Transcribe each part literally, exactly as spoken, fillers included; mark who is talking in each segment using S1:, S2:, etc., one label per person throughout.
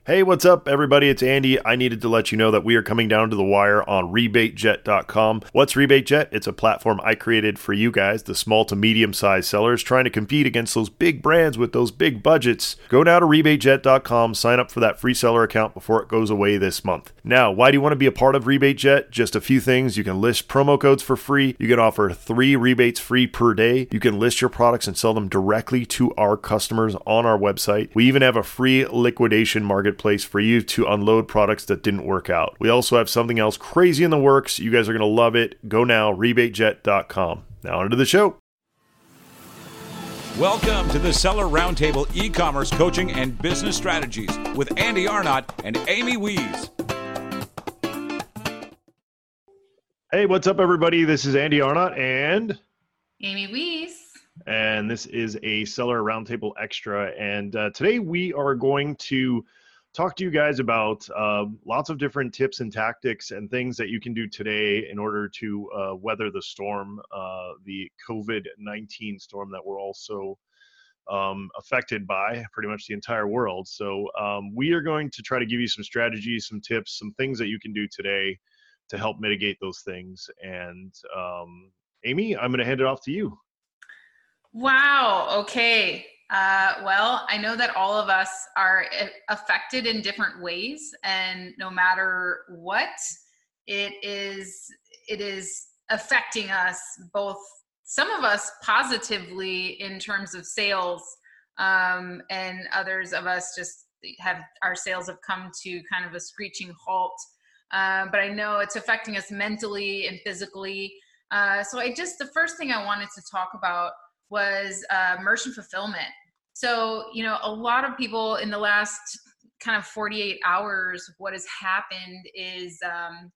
S1: Hey, what's up, everybody? It's Andy. I needed to let you know that we are coming down to the wire on rebate jet dot com. What's RebateJet? It's a platform I created for you guys, the small to medium-sized sellers, trying to compete against those big brands with those big budgets. Go now to rebate jet dot com, sign up for that free seller account before it goes away this month. Now, why do you want to be a part of RebateJet? Just a few things. You can list promo codes for free. You can offer three rebates free per day. You can list your products and sell them directly to our customers on our website. We even have a free liquidation market place for you to unload products that didn't work out. We also have something else crazy in the works. You guys are going to love it. Go now, rebate jet dot com. Now onto the show.
S2: Welcome to the Seller Roundtable e-commerce coaching and business strategies with Andy Arnott and Amy Wees.
S1: Hey, what's up, everybody? This is Andy Arnott and
S3: Amy Wees.
S1: And this is a Seller Roundtable Extra. And uh, today we are going to talk to you guys about uh, lots of different tips and tactics and things that you can do today in order to uh, weather the storm, uh, the COVID nineteen storm that we're also um, affected by, pretty much the entire world. So um, we are going to try to give you some strategies, some tips, some things that you can do today to help mitigate those things. And um, Amy, I'm going to hand it off to you.
S3: Wow. Okay. Uh, well, I know that all of us are affected in different ways, and no matter what, it is, it is affecting us both, some of us positively in terms of sales, um, and others of us just have, our sales have come to kind of a screeching halt. Uh, but I know it's affecting us mentally and physically. Uh, so I just, the first thing I wanted to talk about was uh, merchant fulfillment. So, you know, a lot of people in the last kind of forty-eight hours, what has happened is um,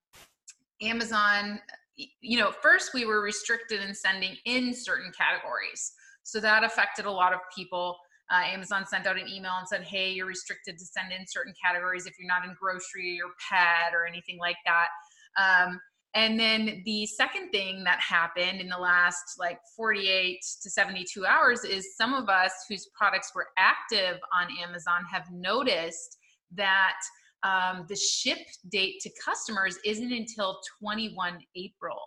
S3: Amazon, you know, first we were restricted in sending in certain categories. So that affected a lot of people. Uh, Amazon sent out an email and said, hey, you're restricted to send in certain categories if you're not in grocery or pet or anything like that. Um, And then the second thing that happened in the last like forty-eight to seventy-two hours is some of us whose products were active on Amazon have noticed that um, the ship date to customers isn't until twenty-first of April.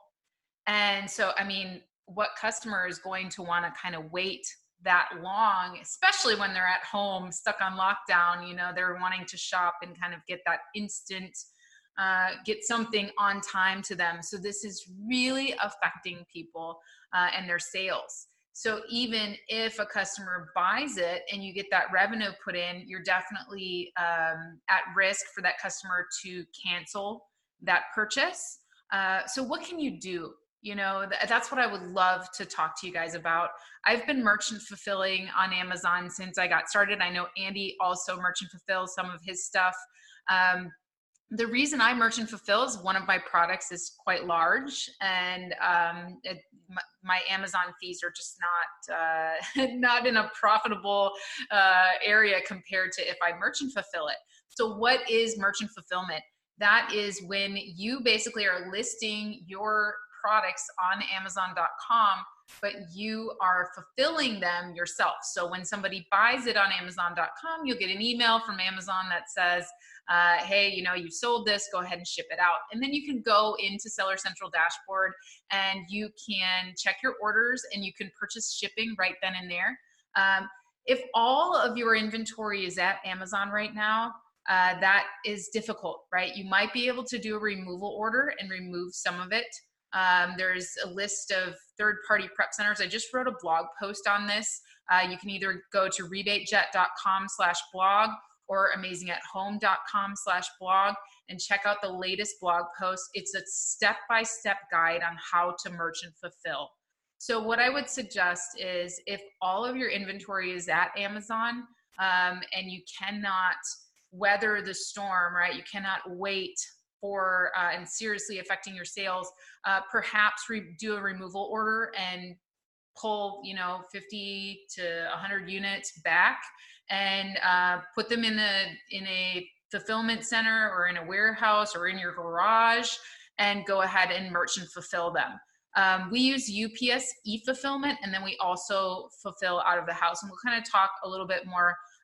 S3: And so, I mean, what customer is going to want to kind of wait that long, especially when they're at home, stuck on lockdown? You know, they're wanting to shop and kind of get that instant Uh, get something on time to them. So this is really affecting people uh, and their sales. So even if a customer buys it and you get that revenue put in, you're definitely um, at risk for that customer to cancel that purchase. Uh, so what can you do? You know, th- that's what I would love to talk to you guys about. I've been merchant fulfilling on Amazon since I got started. I know Andy also merchant fulfills some of his stuff. Um, The reason I merchant fulfill is one of my products is quite large, and um, it, my, my Amazon fees are just not uh, not in a profitable uh, area compared to if I merchant fulfill it. So what is merchant fulfillment? That is when you basically are listing your products on amazon dot com, but you are fulfilling them yourself. So when somebody buys it on amazon dot com, you'll get an email from Amazon that says, uh, hey, you know, you sold this, go ahead and ship it out. And then you can go into Seller Central dashboard and you can check your orders and you can purchase shipping right then and there. Um, if all of your inventory is at Amazon right now, uh, that is difficult, right? You might be able to do a removal order and remove some of it. Um, there's a list of third-party prep centers. I just wrote a blog post on this. Uh, you can either go to rebate jet dot com slash blog or amazing at home dot com slash blog and check out the latest blog post. It's a step-by-step guide on how to merchant fulfill. So what I would suggest is if all of your inventory is at Amazon um, and you cannot weather the storm, right? You cannot wait for uh, and seriously affecting your sales, uh, perhaps re- do a removal order and pull, you know, fifty to one hundred units back and uh, put them in a in a fulfillment center or in a warehouse or in your garage and go ahead and merchant fulfill them. Um, we use U P S e-fulfillment, and then we also fulfill out of the house. And we'll kind of talk a little bit more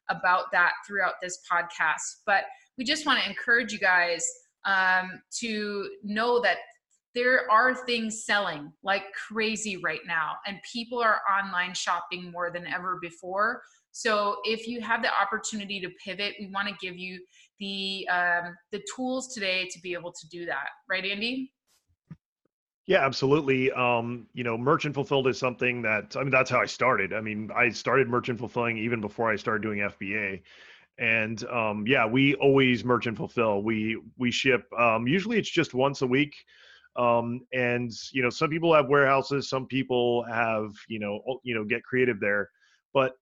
S3: about that throughout this podcast. But we just want to encourage you guys um, to know that there are things selling like crazy right now, and people are online shopping more than ever before. So if you have the opportunity to pivot, we want to give you the um, the tools today to be able to do that. Right, Andy?
S1: Yeah, absolutely. Um, you know, merchant fulfilled is something that, I mean, that's how I started. I mean, I started merchant fulfilling even before I started doing F B A. And um, yeah, we always merchant fulfill. We we ship. Um, usually, it's just once a week. Um, and you know, some people have warehouses. Some people have you know you know get creative there. But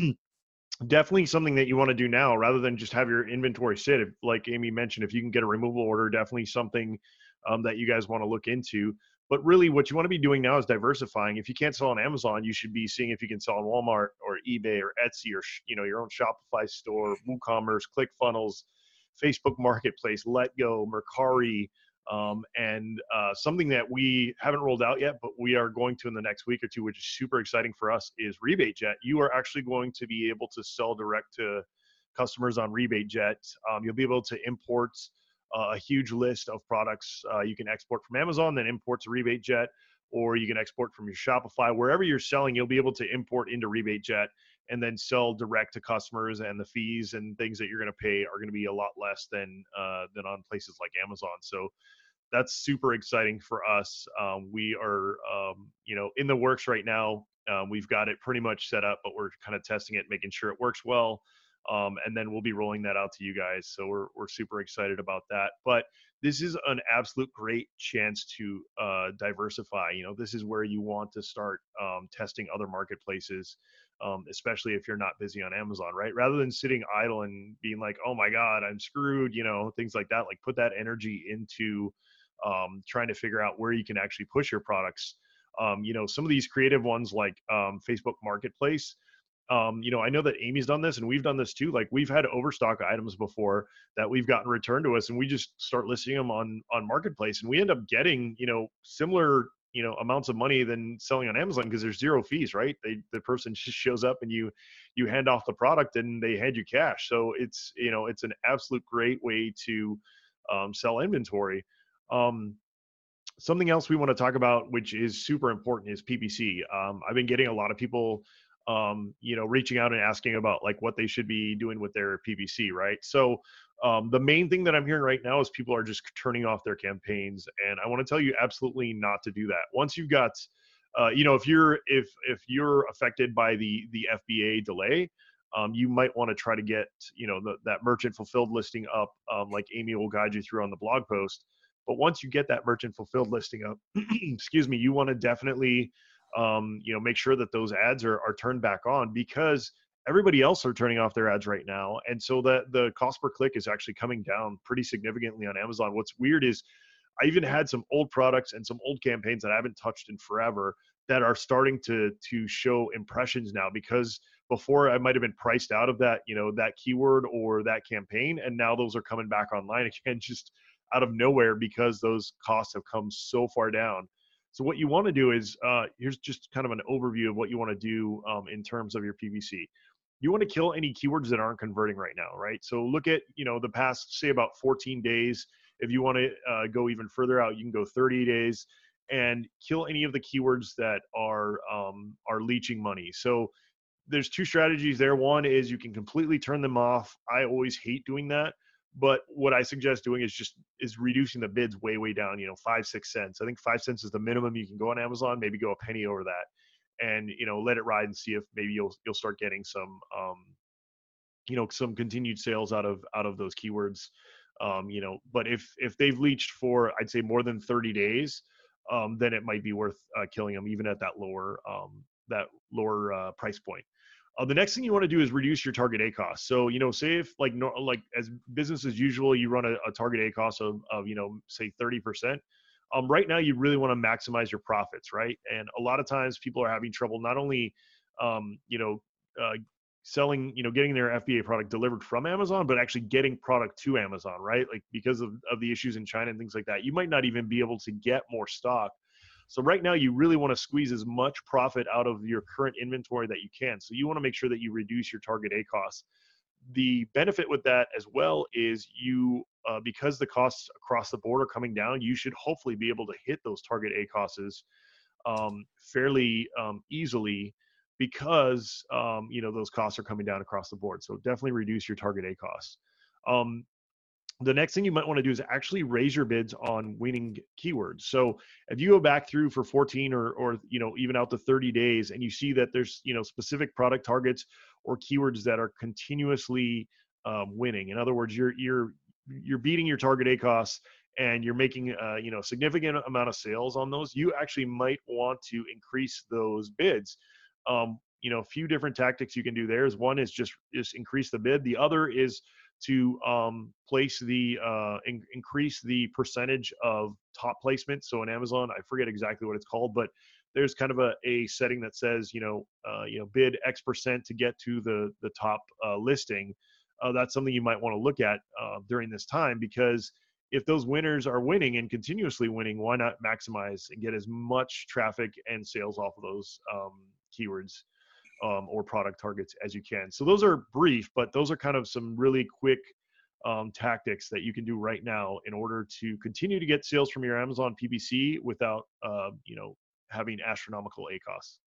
S1: definitely something that you want to do now, rather than just have your inventory sit. If, like Amy mentioned, if you can get a removal order, definitely something um, that you guys want to look into. But really, what you want to be doing now is diversifying. If you can't sell on Amazon, you should be seeing if you can sell on Walmart or eBay or Etsy or you know your own Shopify store, WooCommerce, ClickFunnels, Facebook Marketplace, LetGo, Mercari, um, and uh, something that we haven't rolled out yet, but we are going to in the next week or two, which is super exciting for us, is RebateJet. You are actually going to be able to sell direct to customers on RebateJet. Um, you'll be able to import Uh, a huge list of products uh, you can export from Amazon, then import to RebateJet, or you can export from your Shopify. Wherever you're selling, you'll be able to import into RebateJet and then sell direct to customers, and the fees and things that you're going to pay are going to be a lot less than uh, than on places like Amazon. So that's super exciting for us. Um, we are, um, you know, in the works right now. Um, we've got it pretty much set up, but we're kind of testing it, making sure it works well. Um, and then we'll be rolling that out to you guys. So we're we're super excited about that. But this is an absolute great chance to uh, diversify. You know, this is where you want to start um, testing other marketplaces, um, especially if you're not busy on Amazon, right? Rather than sitting idle and being like, oh my God, I'm screwed, you know, things like that. Like put that energy into um, trying to figure out where you can actually push your products. Um, you know, some of these creative ones like um, Facebook Marketplace. Um, you know, I know that Amy's done this and we've done this too. Like we've had overstock items before that we've gotten returned to us, and we just start listing them on, on Marketplace, and we end up getting, you know, similar, you know, amounts of money than selling on Amazon, because there's zero fees, right? They, the person just shows up and you, you hand off the product and they hand you cash. So it's, you know, it's an absolute great way to um, sell inventory. Um, something else we want to talk about, which is super important, is P P C. Um, I've been getting a lot of people um, you know, reaching out and asking about like what they should be doing with their P P C, right? So um, the main thing that I'm hearing right now is people are just turning off their campaigns, and I want to tell you absolutely not to do that. Once you've got, uh, you know, if you're if if you're affected by the the F B A delay, um, you might want to try to get, you know, the, that merchant fulfilled listing up, um, like Amy will guide you through on the blog post. But once you get that merchant fulfilled listing up, excuse me, you want to definitely um, you know, make sure that those ads are, are turned back on, because everybody else are turning off their ads right now. And so that the cost per click is actually coming down pretty significantly on Amazon. What's weird is I even had some old products and some old campaigns that I haven't touched in forever that are starting to, to show impressions now, because before I might've been priced out of that, you know, that keyword or that campaign. And now those are coming back online again, just out of nowhere, because those costs have come so far down. So what you want to do is, uh, here's just kind of an overview of what you want to do um, in terms of your P P C. You want to kill any keywords that aren't converting right now, right? So look at, you know, the past, say about fourteen days. If you want to uh, go even further out, you can go thirty days and kill any of the keywords that are um, are leeching money. So there's two strategies there. One is you can completely turn them off. I always hate doing that. But what I suggest doing is just is reducing the bids way, way down, you know, five, six cents. I think five cents is the minimum you can go on Amazon, maybe go a penny over that, and, you know, let it ride and see if maybe you'll, you'll start getting some, um, you know, some continued sales out of, out of those keywords. Um, you know, but if, if they've leached for, I'd say more than thirty days, um, then it might be worth uh, killing them even at that lower, um, that lower uh, price point. Uh, the next thing you want to do is reduce your target A cost. So, you know, say if like, no, like as business as usual, you run a, a target A cost of, of, you know, say thirty percent. Um, right now, you really want to maximize your profits, right? And a lot of times people are having trouble not only, um, you know, uh, selling, you know, getting their F B A product delivered from Amazon, but actually getting product to Amazon, right? Like because of, of the issues in China and things like that, you might not even be able to get more stock. So right now, you really want to squeeze as much profit out of your current inventory that you can. So you want to make sure that you reduce your target A costs. the benefit with that as well is you, uh, because the costs across the board are coming down, you should hopefully be able to hit those target A C O Ss um, fairly um, easily because um, you know those costs are coming down across the board. So definitely reduce your target A C O S. Um, the next thing you might want to do is actually raise your bids on winning keywords. So if you go back through for fourteen or, or you know, even out to thirty days and you see that there's, you know, specific product targets or keywords that are continuously um, winning. In other words, you're, you're, you're beating your target A C O S and you're making uh, you know, significant amount of sales on those, you actually might want to increase those bids. Um, you know, a few different tactics you can do there is one is just, just increase the bid. The other is to um, place the, uh, in, increase the percentage of top placement. So on Amazon, I forget exactly what it's called, but there's kind of a, a setting that says, you know, uh, you know, bid X percent to get to the, the top uh, listing. Uh, that's something you might want to look at uh, during this time, because if those winners are winning and continuously winning, why not maximize and get as much traffic and sales off of those um, keywords Um, or product targets as you can. So those are brief, but those are kind of some really quick um, tactics that you can do right now in order to continue to get sales from your Amazon P P C without, uh, you know, having astronomical A C O S.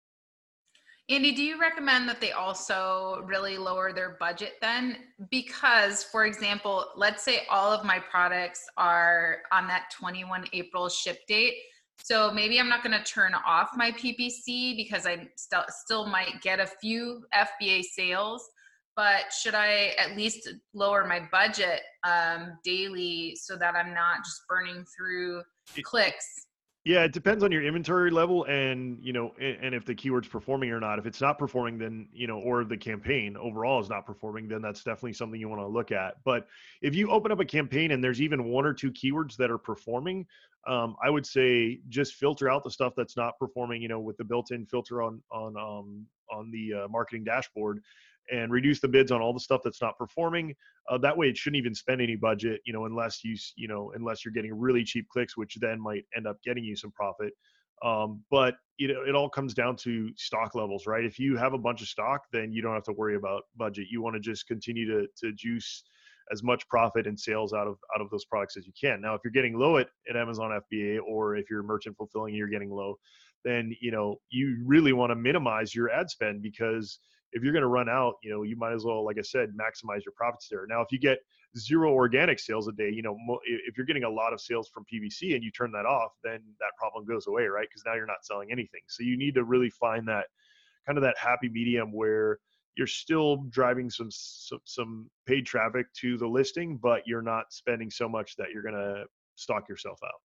S3: Andy, do you recommend that they also really lower their budget then? Because, for example, let's say all of my products are on that twenty-first of April ship date. So maybe I'm not going to turn off my P P C because I still still might get a few F B A sales, but should I at least lower my budget um, daily so that I'm not just burning through clicks?
S1: Yeah, it depends on your inventory level and, you know, and, and if the keyword's performing or not. If it's not performing, then, you know, or the campaign overall is not performing, then that's definitely something you want to look at. But if you open up a campaign and there's even one or two keywords that are performing, um, I would say just filter out the stuff that's not performing, you know, with the built-in filter on, on, um, on the uh, marketing dashboard, and reduce the bids on all the stuff that's not performing. Uh, that way it shouldn't even spend any budget, you know, unless you, you know, unless you're getting really cheap clicks, which then might end up getting you some profit. Um, but you know, it all comes down to stock levels, right? If you have a bunch of stock, then you don't have to worry about budget. You want to just continue to, to juice as much profit and sales out of, out of those products as you can. Now, if you're getting low at, at Amazon F B A, or if you're merchant fulfilling and you're getting low, then, you know, you really want to minimize your ad spend, because if you're going to run out, you know, you might as well, like I said, maximize your profits there. Now, if you get zero organic sales a day, you know, mo- if you're getting a lot of sales from P V C and you turn that off, then that problem goes away, right? Because now you're not selling anything. So you need to really find that kind of that happy medium where you're still driving some, some, some paid traffic to the listing, but you're not spending so much that you're going to stock yourself out.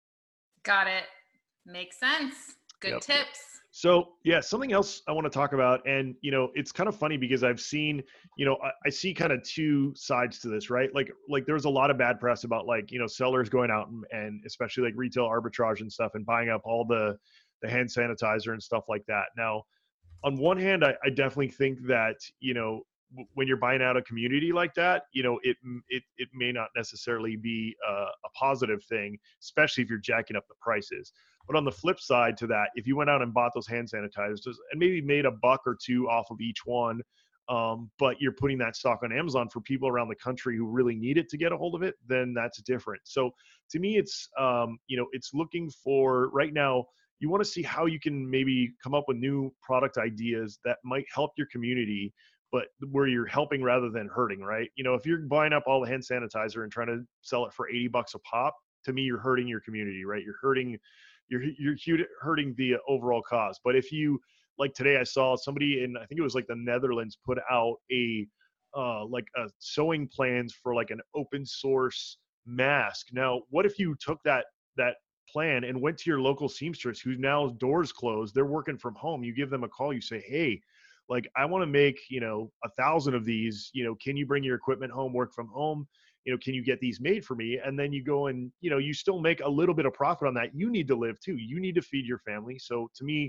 S3: Got it. Makes sense. Good
S1: Yep.
S3: tips.
S1: So yeah, something else I want to talk about, and you know, it's kind of funny because I've seen, you know, I, I see kind of two sides to this, right? Like, like there's a lot of bad press about, like, you know, sellers going out and, and especially like retail arbitrage and stuff and buying up all the, the hand sanitizer and stuff like that. Now, on one hand, I, I definitely think that, you know, w- when you're buying out a community like that, you know, it, it, it may not necessarily be a, a positive thing, especially if you're jacking up the prices. But on the flip side to that, if you went out and bought those hand sanitizers and maybe made a buck or two off of each one, um, but you're putting that stock on Amazon for people around the country who really need it to get a hold of it, then that's different. So to me, it's, um, you know, it's looking for right now, you want to see how you can maybe come up with new product ideas that might help your community, but where you're helping rather than hurting, right? You know, if you're buying up all the hand sanitizer and trying to sell it for eighty bucks a pop, to me, you're hurting your community, right? You're hurting You're, you're hurting the overall cause. But if you, like today, I saw somebody in, I think it was like the Netherlands, put out a, uh, like a sewing plans for like an open source mask. Now, what if you took that, that plan and went to your local seamstress who's now doors closed, they're working from home. You give them a call, you say, hey, like, I want to make, you know, a thousand of these, you know, can you bring your equipment home, work from home? You know, can you get these made for me? And then you go and, you know, you still make a little bit of profit on that. You need to live too. You need to feed your family. So to me,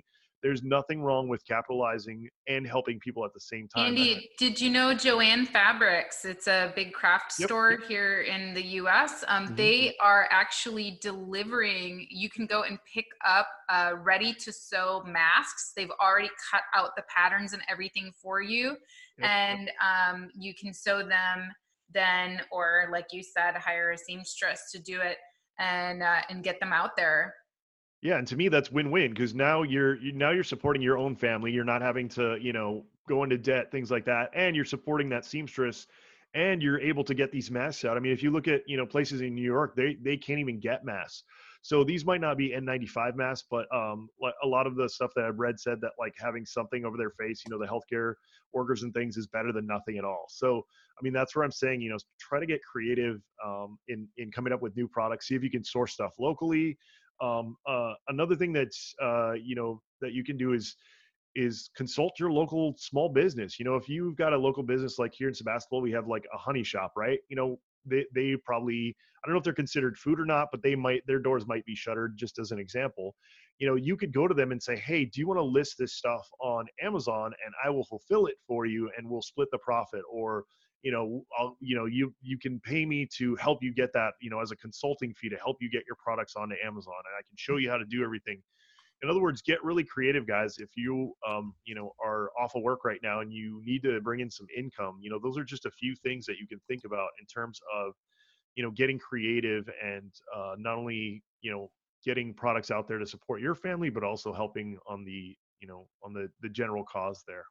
S1: there's nothing wrong with capitalizing and helping people at the same time.
S3: Andy, did you know Joanne Fabrics? It's a big craft
S1: Yep.
S3: store here in the U S. Um,
S1: Mhm.
S3: They are actually delivering, you can go and pick up uh, ready to sew masks. They've already cut out the patterns and everything for you.
S1: Yep.
S3: And um, you can sew them then, or like you said, hire a seamstress to do it and uh, and get them out there.
S1: Yeah, and to me that's win-win, because now you're you, now you're supporting your own family. You're not having to, you know, go into debt, things like that, and you're supporting that seamstress, and you're able to get these masks out. I mean, if you look at, you know, places in New York, they they can't even get masks. So these might not be N ninety-five masks, but um, like a lot of the stuff that I've read said that like having something over their face, you know, the healthcare workers and things, is better than nothing at all. So I mean, that's where I'm saying, you know, try to get creative um, in in coming up with new products. See if you can source stuff locally. Um, uh, another thing that's, uh, you know, that you can do is, is consult your local small business. You know, if you've got a local business, like here in Sebastopol, we have like a honey shop, right? You know, they, they probably, I don't know if they're considered food or not, but they might, their doors might be shuttered, just as an example. You know, you could go to them and say, hey, do you want to list this stuff on Amazon and I will fulfill it for you and we'll split the profit? Or, you know, I'll, you know, you, you can pay me to help you get that, you know, as a consulting fee to help you get your products onto Amazon, and I can show you how to do everything. In other words, get really creative, guys. If you, um, you know, are off of work right now and you need to bring in some income, you know, those are just a few things that you can think about in terms of, you know, getting creative and uh, not only, you know, getting products out there to support your family, but also helping on the, you know, on the, the general cause there.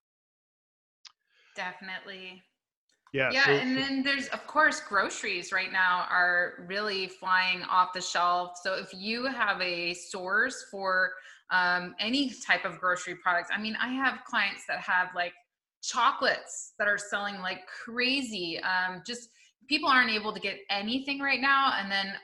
S3: Definitely.
S1: Yeah.
S3: Yeah,
S1: So,
S3: and
S1: so
S3: then there's, of course, groceries right now are really flying off the shelf. So if you have a source for um, any type of grocery products, I mean, I have clients that have like chocolates that are selling like crazy. Um, just people aren't able to get anything right now. And then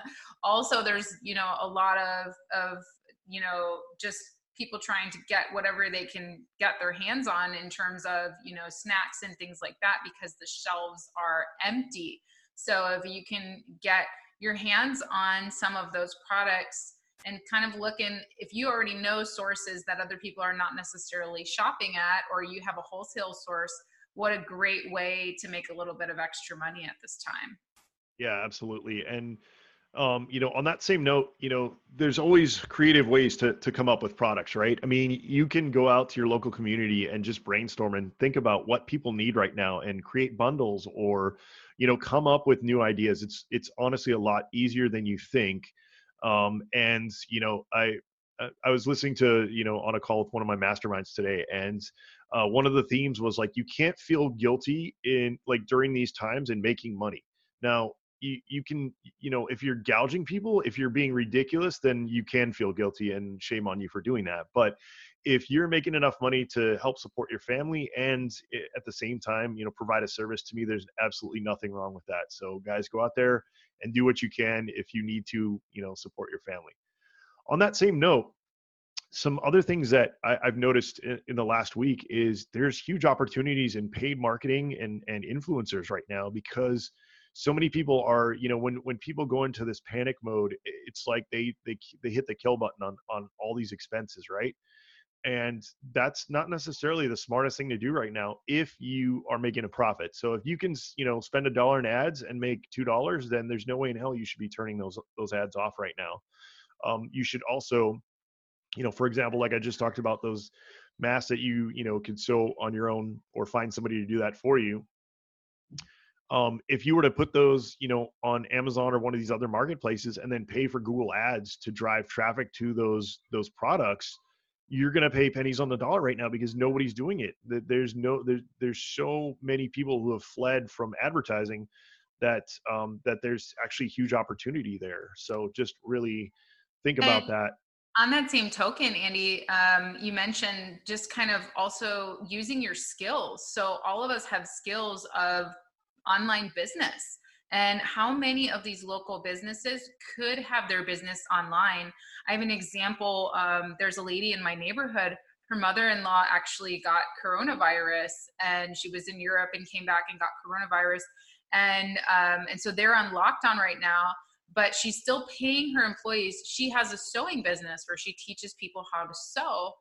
S3: also there's, you know, a lot of, of, you know, just people trying to get whatever they can get their hands on in terms of, you know, snacks and things like that, because the shelves are empty. So if you can get your hands on some of those products and kind of look in, if you already know sources that other people are not necessarily shopping at, or you have a wholesale source, what a great way to make a little bit of extra money at this time.
S1: yeah, absolutely. And Um, you know, on that same note, you know, there's always creative ways to to come up with products, right? I mean, you can go out to your local community and just brainstorm and think about what people need right now and create bundles, or, you know, come up with new ideas. It's it's honestly a lot easier than you think. Um, and you know, I I I was listening to, you know, on a call with one of my masterminds today, and uh, one of the themes was like, you can't feel guilty in like during these times in making money. Now, you, you can, you know, if you're gouging people, if you're being ridiculous, then you can feel guilty, and shame on you for doing that. But if you're making enough money to help support your family and at the same time, you know, provide a service, to me, there's absolutely nothing wrong with that. So guys, go out there and do what you can if you need to, you know, support your family. On that same note, some other things that I, I've noticed in, in the last week is there's huge opportunities in paid marketing and, and influencers right now, because so many people are, you know, when, when people go into this panic mode, it's like they, they, they hit the kill button on, on all these expenses, right? And that's not necessarily the smartest thing to do right now if you are making a profit. So if you can, you know, spend a dollar in ads and make two dollars, then there's no way in hell you should be turning those, those ads off right now. Um, you should also, you know, for example, like I just talked about, those masks that you, you know, can sew on your own or find somebody to do that for you. Um, if you were to put those, you know, on Amazon or one of these other marketplaces and then pay for Google ads to drive traffic to those, those products, you're going to pay pennies on the dollar right now, because nobody's doing it. There's no, there's, there's so many people who have fled from advertising that, um, that there's actually huge opportunity there. So just really think about
S3: And
S1: that.
S3: on that same token, Andy, um, you mentioned just kind of also using your skills. So all of us have skills of online business, and how many of these local businesses could have their business online. I have an example. Um, there's a lady in my neighborhood. Her mother-in-law actually got coronavirus, and she was in Europe and came back and got coronavirus. And, um, and so they're on lockdown right now, but she's still paying her employees. She has a sewing business where she teaches people how to sew.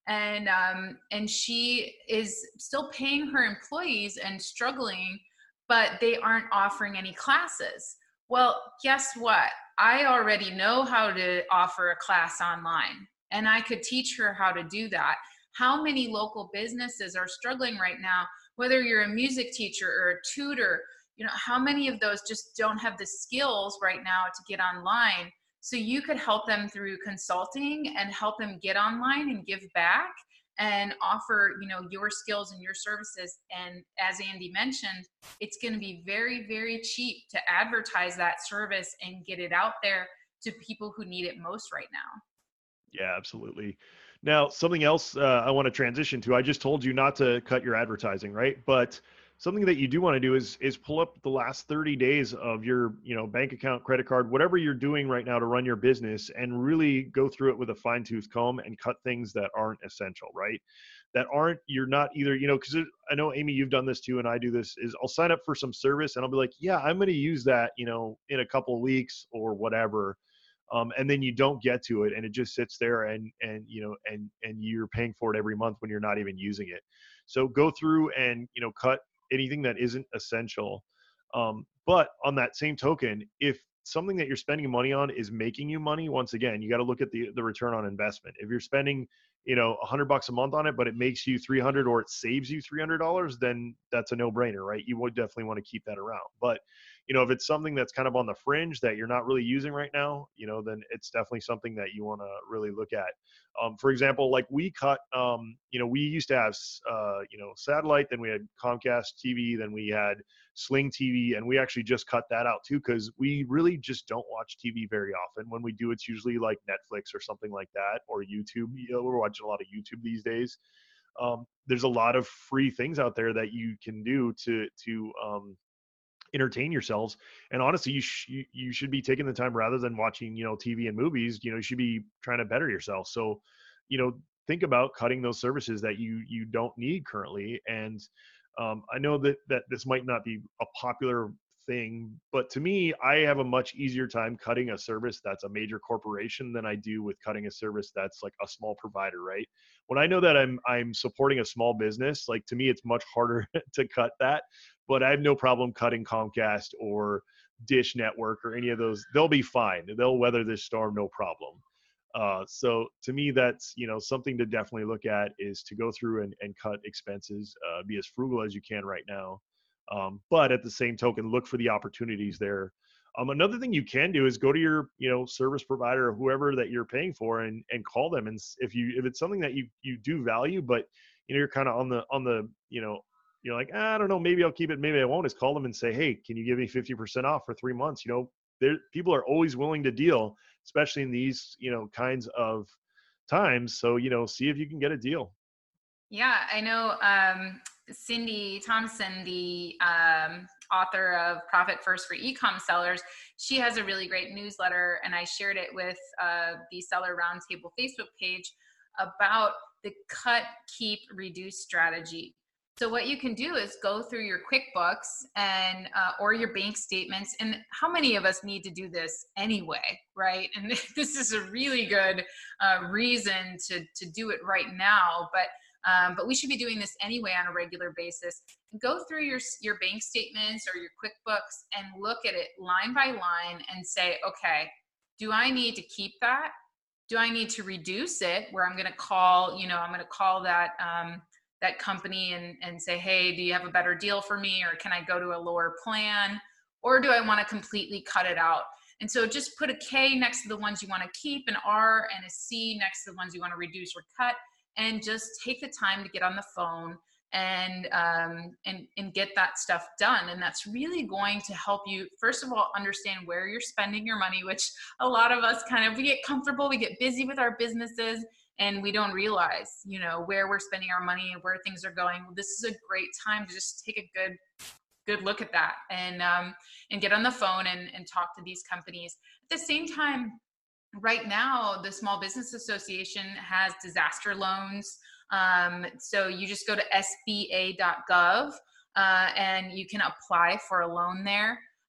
S3: And, um, and she is still paying her employees and struggling, but they aren't offering any classes. Well, guess what? I already know how to offer a class online, and I could teach her how to do that. How many local businesses are struggling right now, whether you're a music teacher or a tutor? You know, how many of those just don't have the skills right now to get online? So you could help them through consulting and help them get online and give back and offer, you know, your skills and your services. And as Andy mentioned, it's going to be very, very cheap to advertise that service and get it out there to people who need it most right now.
S1: Yeah, absolutely. Now, something else uh, I want to transition to. I just told you not to cut your advertising, right? But something that you do want to do is is pull up the last thirty days of your, you know, bank account, credit card, whatever you're doing right now to run your business, and really go through it with a fine-tooth comb and cut things that aren't essential, right? That aren't, you're not either, you know, because I know, Amy, you've done this too, and I do this, is I'll sign up for some service and I'll be like, yeah, I'm going to use that, you know, in a couple of weeks or whatever. Um, and then you don't get to it, and it just sits there, and and you know and and you're paying for it every month when you're not even using it. So go through and, you know, cut anything that isn't essential. Um, but on that same token, if something that you're spending money on is making you money, once again, you got to look at the the return on investment. If you're spending, you know, a hundred bucks a month on it, but it makes you three hundred, or it saves you three hundred dollars, then that's a no brainer, right? You would definitely want to keep that around. But, you know, if it's something that's kind of on the fringe that you're not really using right now, you know, then it's definitely something that you want to really look at. Um, for example, like we cut, um, you know, we used to have, uh, you know, satellite, then we had Comcast T V, then we had Sling T V, and we actually just cut that out too, because we really just don't watch T V very often. When we do, it's usually like Netflix or something like that, or YouTube. You know, we're watching a lot of YouTube these days. Um, there's a lot of free things out there that you can do to to um, entertain yourselves. And honestly, you, sh- you you should be taking the time, rather than watching, you know, T V and movies. You know, you should be trying to better yourself. So, you know, think about cutting those services that you you don't need currently. And um, I know that that this might not be a popular thing, but to me, I have a much easier time cutting a service that's a major corporation than I do with cutting a service that's like a small provider, right? When I know that I'm I'm supporting a small business, like, to me, it's much harder to cut that. But I have no problem cutting Comcast or Dish Network or any of those. They'll be fine. They'll weather this storm, no problem. Uh, so to me, that's, you know, something to definitely look at, is to go through and, and cut expenses, uh, be as frugal as you can right now. Um, but at the same token, look for the opportunities there. Um, another thing you can do is go to your, you know, service provider or whoever that you're paying for, and and call them. And if you if it's something that you you do value, but, you know, you're kind of on the on the you know, you're like, ah, I don't know, maybe I'll keep it, maybe I won't, is call them and say, hey, can you give me fifty percent off for three months? You know, there, people are always willing to deal, especially in these, you know, kinds of times. So, you know, see if you can get a deal.
S3: Yeah, I know um, Cindy Thompson, the um, author of Profit First for Ecom Sellers, she has a really great newsletter, and I shared it with uh, the Seller Roundtable Facebook page about the cut, keep, reduce strategy. So what you can do is go through your QuickBooks and uh, or your bank statements. And how many of us need to do this anyway, right? And this is a really good uh, reason to to do it right now, but um, but we should be doing this anyway on a regular basis. Go through your your bank statements or your QuickBooks and look at it line by line and say, okay, do I need to keep that? Do I need to reduce it? Where I'm going to call, you know, I'm going to call that. Um, that company and, and say, hey, do you have a better deal for me? Or can I go to a lower plan? Or do I want to completely cut it out? And so just put a K next to the ones you want to keep, an R and a C next to the ones you want to reduce or cut, and just take the time to get on the phone and, um, and, and get that stuff done. And that's really going to help you, first of all, understand where you're spending your money, which a lot of us kind of, we get comfortable, we get busy with our businesses, and we don't realize, you know, where we're spending our money and where things are going. This is a great time to just take a good, good look at that and um, and get on the phone and, and talk to these companies. At the same time, right now, the Small Business Association has disaster loans. Um, so you just go to S B A dot gov uh, and you can apply for a loan there.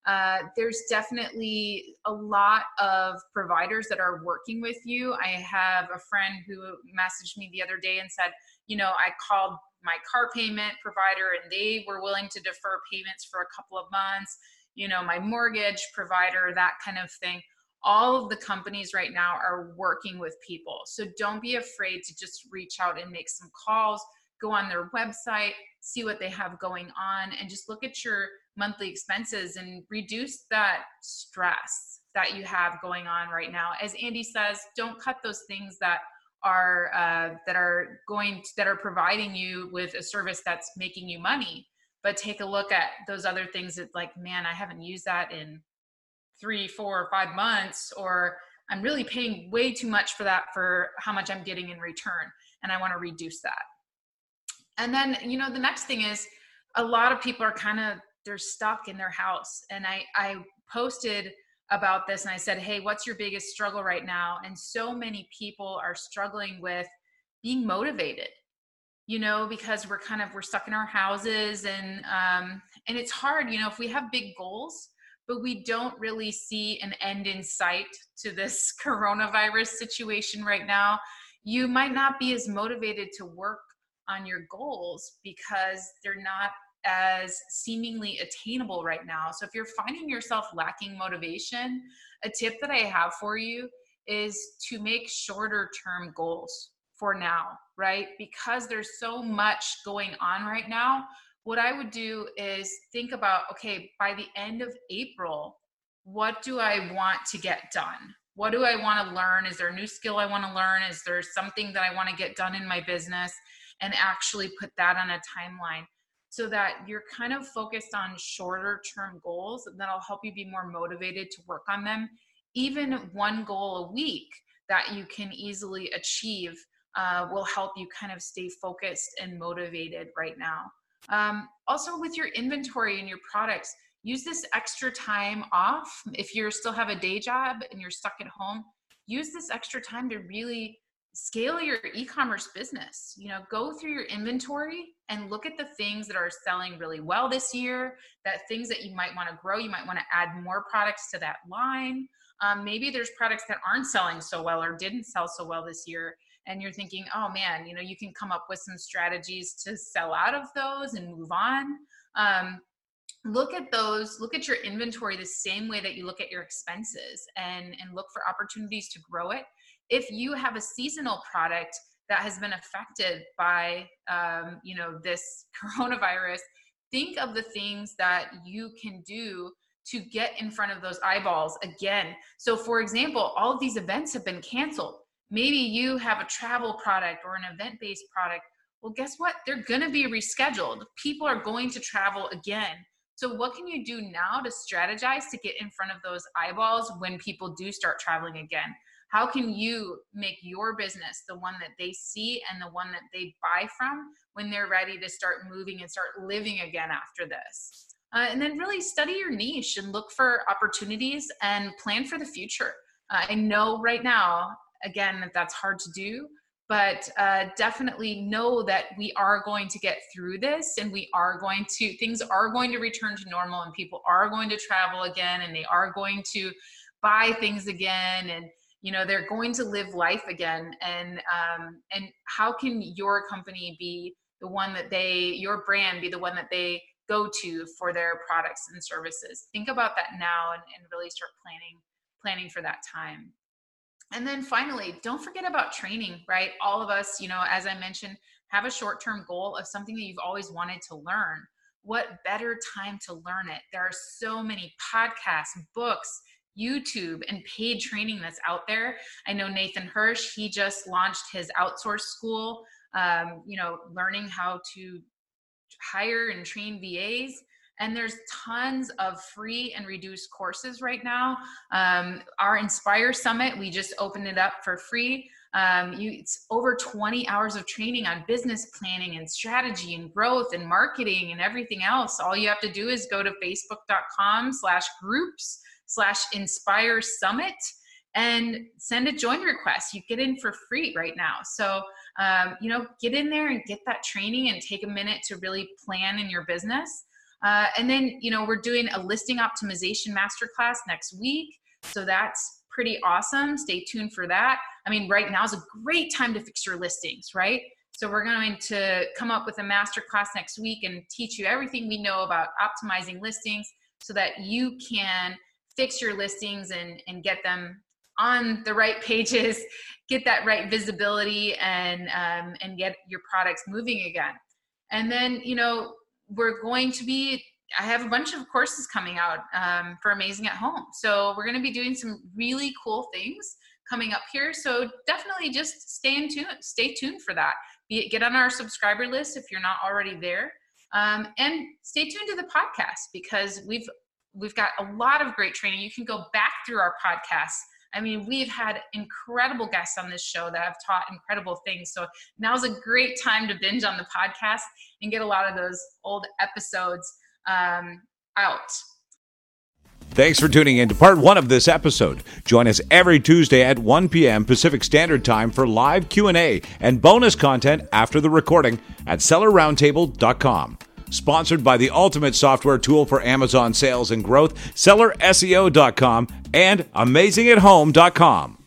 S3: Uh, there's definitely a lot of providers that are working with you. I have a friend who messaged me the other day and said, you know, I called my car payment provider and they were willing to defer payments for a couple of months, you know, my mortgage provider, that kind of thing. All of the companies right now are working with people. So don't be afraid to just reach out and make some calls, go on their website, see what they have going on, and just look at your monthly expenses and reduce that stress that you have going on right now. As Andy says, don't cut those things that are uh, that are going to, that are providing you with a service that's making you money, but take a look at those other things that, like, man, I haven't used that in three, four, or five months, or I'm really paying way too much for that for how much I'm getting in return, and I want to reduce that. And then, you know, the next thing is, a lot of people are kind of, they're stuck in their house. And I, I posted about this and I said, hey, what's your biggest struggle right now? And so many people are struggling with being motivated, you know, because we're kind of, we're stuck in our houses, and, um, and it's hard, you know, if we have big goals, but we don't really see an end in sight to this coronavirus situation right now, you might not be as motivated to work on your goals because they're not as seemingly attainable right now. So if you're finding yourself lacking motivation, a tip that I have for you is to make shorter term goals for now, right? Because there's so much going on right now. What I would do is think about, okay, by the end of April, what do I want to get done? What do I want to learn? Is there a new skill I want to learn? Is there something that I want to get done in my business? And actually put that on a timeline so that you're kind of focused on shorter term goals, and that'll help you be more motivated to work on them. Even one goal a week that you can easily achieve uh, will help you kind of stay focused and motivated right now. Um, also with your inventory and your products, use this extra time off. If you still have a day job and you're stuck at home, use this extra time to really scale your e-commerce business. You know, go through your inventory and look at the things that are selling really well this year, that things that you might want to grow. You might want to add more products to that line. Um, maybe there's products that aren't selling so well or didn't sell so well this year, and you're thinking, oh man, you know, you can come up with some strategies to sell out of those and move on. Um, look at those, look at your inventory the same way that you look at your expenses, and, and look for opportunities to grow it. If you have a seasonal product that has been affected by, um, you know, this coronavirus, think of the things that you can do to get in front of those eyeballs again. So for example, all of these events have been canceled. Maybe you have a travel product or an event-based product. Well, guess what? They're going to be rescheduled. People are going to travel again. So what can you do now to strategize to get in front of those eyeballs when people do start traveling again? How can you make your business the one that they see and the one that they buy from when they're ready to start moving and start living again after this? Uh, and then really study your niche and look for opportunities and plan for the future. Uh, I know right now, again, that that's hard to do, but uh, definitely know that we are going to get through this, and we are going to, things are going to return to normal, and people are going to travel again, and they are going to buy things again, and you know, they're going to live life again. And um, and how can your company be the one that they, your brand be the one that they go to for their products and services? Think about that now, and, and really start planning, planning for that time. And then finally, don't forget about training, right? All of us, you know, as I mentioned, have a short-term goal of something that you've always wanted to learn. What better time to learn it? There are so many podcasts, books, YouTube, and paid training that's out there. I know Nathan Hirsch, he just launched his outsource school, um, you know, learning how to hire and train V As. And there's tons of free and reduced courses right now. Um, our Inspire Summit, we just opened it up for free. Um, you, it's over twenty hours of training on business planning and strategy and growth and marketing and everything else. All you have to do is go to facebook.com slash groups slash Inspire Summit and send a join request. You get in for free right now. So, um, you know, get in there and get that training and take a minute to really plan in your business. Uh, and then, you know, we're doing a listing optimization masterclass next week. So that's pretty awesome. Stay tuned for that. I mean, right now is a great time to fix your listings, right? So we're going to come up with a masterclass next week and teach you everything we know about optimizing listings so that you can fix your listings and, and get them on the right pages, get that right visibility, and um, and get your products moving again. And then, you know, we're going to be, I have a bunch of courses coming out um, for Amazing at Home. So we're going to be doing some really cool things coming up here. So definitely just stay in tune, stay tuned for that. Be, get on our subscriber list if you're not already there. Um, and stay tuned to the podcast because we've we've got a lot of great training. You can go back through our podcasts. I mean, we've had incredible guests on this show that have taught incredible things. So now's a great time to binge on the podcast and get a lot of those old episodes um, out.
S2: Thanks for tuning in to part one of this episode. Join us every Tuesday at one p.m. Pacific Standard Time for live Q and A and bonus content after the recording at seller roundtable dot com. Sponsored by the ultimate software tool for Amazon sales and growth, seller S E O dot com and amazing at home dot com.